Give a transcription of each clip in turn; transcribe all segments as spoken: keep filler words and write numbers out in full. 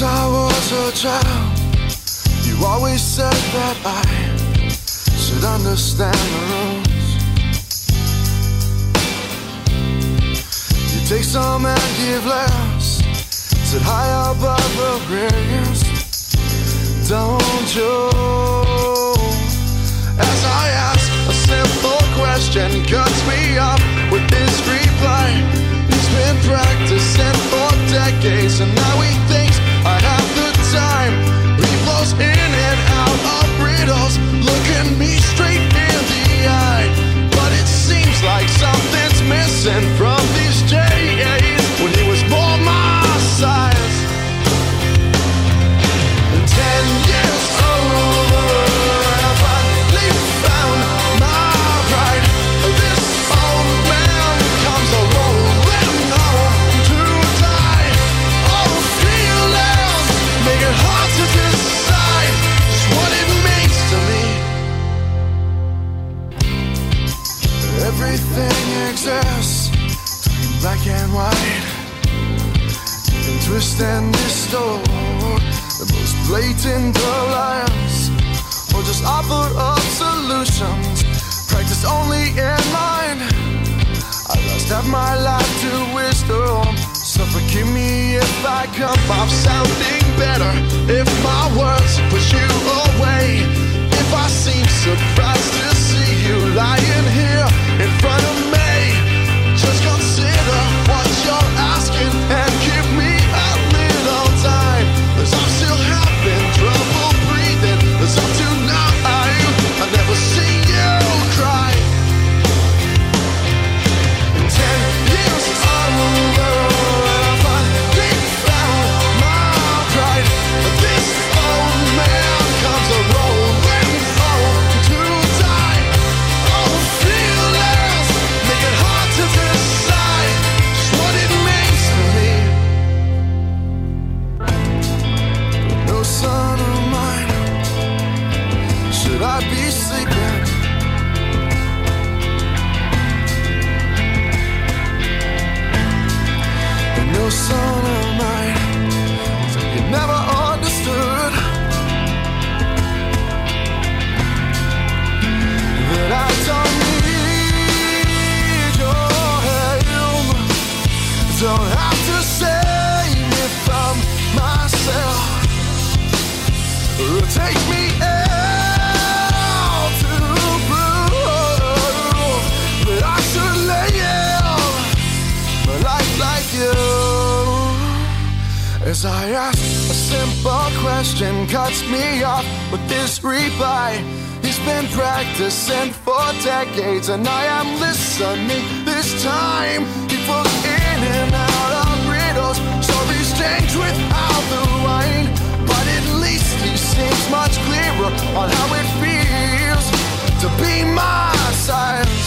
Since I was a child, you always said that I should understand the rules. You take some and give less, sit high above the rest, don't you? As I ask a simple question, cuts me up with this reply. He's been practicing for decades, and now he thinks I have the time. He flows in and out of riddles, looking me straight in the eye. But it seems like something's missing from these days when he was more my size. And ten years over, I finally found my pride. This old man comes a rolling home to die. All feelings make it hard to decide just what it means to me. Everything exists between black and white. You can twist and distort the most blatant alliance, or just offer up solutions, practice only in mind. I lost half my life to wisdom, so forgive me if I come off sounding better, if my words push you away, if I seem surprised to see you lying here in front of me. Just consider what you're asking and give me a little time, 'cause I'm still having trouble breathing. As up to now, I've never seen you cry. In ten years over, I finally found my pride. This old man comes a rolling home to die. All feelings make it hard to decide just what it means to me. No son of mine, should I be sleeping? And no son of mine, so you never understood that I don't need your help. Don't have to save me from myself, or take me out to prove that I should live my life like you. As I ask a simple question, cuts me off with this reply. He's been practicing for decades, and I am listening this time. He falls in and out of riddles, stories changed without the wine. But at least he seems much clearer on how it feels to be my size.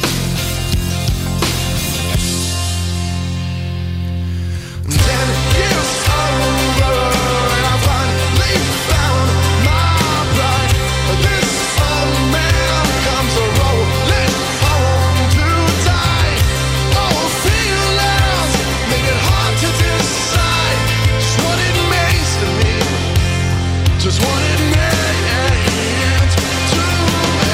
Ten years over, and I finally found my pride. This old man comes a rolling home to die. All feelings make it hard to decide just what it means to me. Just what it means to me.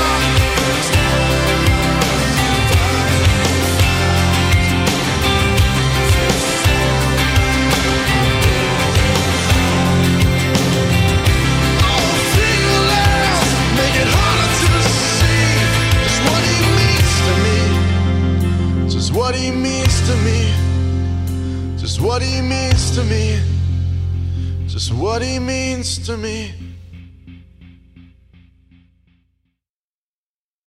All feelings make it harder to see just what he means to me. Just what he means to me. Just what he means to me. Just what he means to me.